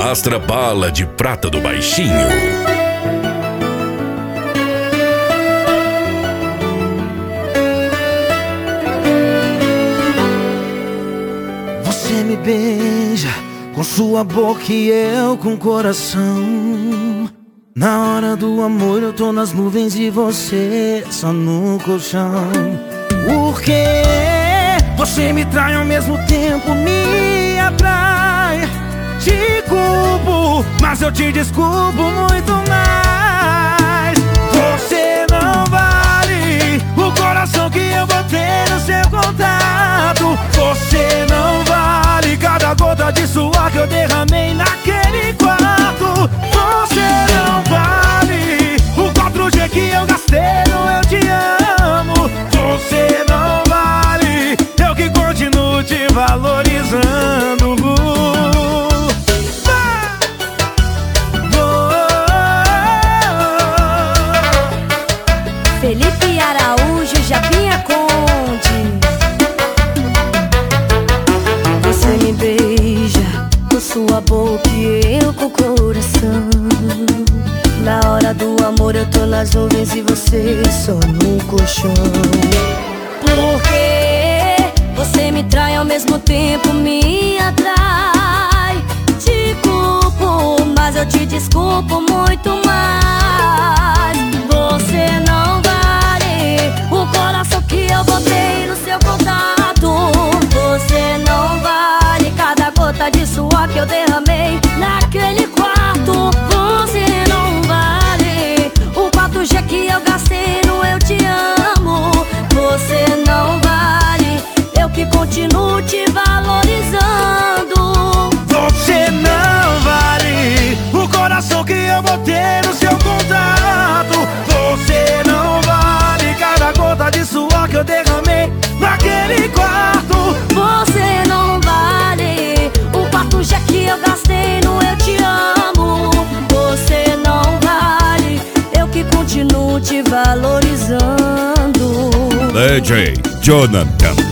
Astra Bala de Prata do Baixinho. Você me beija com sua boca e eu com o coração. Na hora do amor eu tô nas nuvens e você só no colchão. Por que você me trai ao mesmo tempo me atrai? Te culpo, mas eu te desculpo muito mais. Você não vale o coração que eu botei no seu contato. Você não vale cada gota de suor que eu derramei naquele quarto. Você não vale o 4G que eu gastei no Eu Te Amo. Você não vale, eu que continuo te valorizando. Felipe Araújo, Japinha Conde. Você me beija com sua boca e eu com o coração. Na hora do amor eu tô nas nuvens e você só no colchão. Porque você me trai ao mesmo tempo me atrai. Te culpo, mas eu te desculpo muito mais. Você não vale o coração que eu botei no seu contato. Você não vale cada gota de suor que eu derramei naquele quarto. Você não vale o 4G que eu gastei no Eu Te Amo. Você não vale, eu que continuo te valorizando. Você não vale o coração que eu botei no seu contato. Você não vale cada gota de suor que eu derramei naquele quarto. Você não vale o 4G que eu gastei no Eu Te Amo. Você não vale, eu que continuo te valorizando. DJ Jonathan.